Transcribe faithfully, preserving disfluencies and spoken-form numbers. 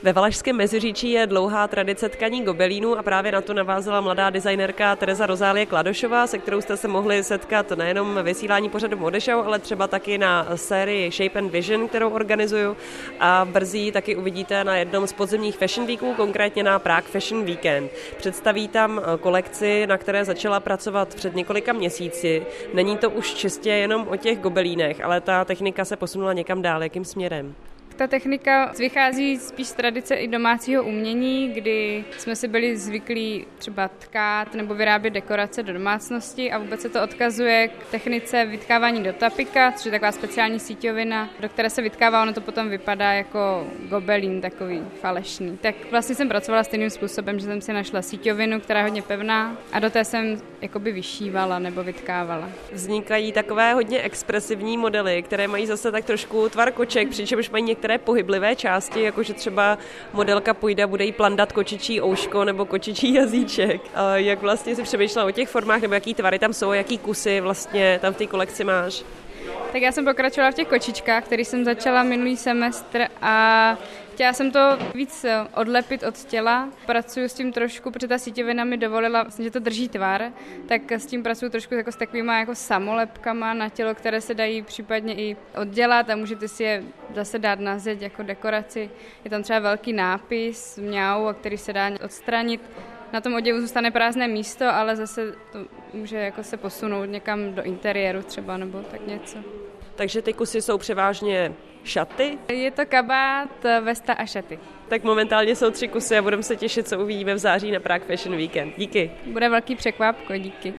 Ve Valašském Meziříčí je dlouhá tradice tkaní gobelínů a právě na to navázala mladá designérka Tereza Rozálie Kladošová, se kterou jste se mohli setkat nejenom ve vysílání pořadu Mode Show, ale třeba taky na sérii Shape and Vision, kterou organizuju, a brzy taky uvidíte na jednom z podzimních Fashion Weeků, konkrétně na Prague Fashion Weekend. Představí tam kolekci, na které začala pracovat před několika měsíci. Není to už čistě jenom o těch gobelínech, ale ta technika se posunula někam dál. Jakým směrem? Ta technika vychází spíš z tradice i domácího umění, kdy jsme si byli zvyklí třeba tkát nebo vyrábět dekorace do domácnosti a vůbec se to odkazuje k technice vytkávání do tapika, což je taková speciální síťovina, do které se vytkává, ono to potom vypadá jako gobelín, takový falešný. Tak vlastně jsem pracovala stejným způsobem, že jsem si našla síťovinu, která je hodně pevná, a do té jsem jakoby vyšívala nebo vytkávala. Vznikají takové hodně expresivní modely, které mají zase tak trošku tvar koček, přičemž mají některé pohyblivé části, jakože třeba modelka půjde a bude jí plandat kočičí ouško nebo kočičí jazyček. A jak vlastně si přemýšlela o těch formách, nebo jaký tvary tam jsou, jaký kusy vlastně tam v té kolekci máš? Tak já jsem pokračovala v těch kočičkách, který jsem začala minulý semestr, a chtěla jsem to víc odlepit od těla. Pracuji s tím trošku, protože ta síťovina mi dovolila, vlastně, že to drží tvar, tak s tím pracuji trošku jako s takovýma jako samolepkama na tělo, které se dají případně i oddělat a můžete si je zase dát na zeď jako dekoraci. Je tam třeba velký nápis mňau, který se dá odstranit. Na tom oděvu zůstane prázdné místo, ale zase to může jako se posunout někam do interiéru třeba nebo tak něco. Takže ty kusy jsou převážně šaty? Je to kabát, vesta a šaty. Tak momentálně jsou tři kusy a budeme se těšit, co uvidíme v září na Prague Fashion Weekend. Díky. Bude velký překvapko, díky.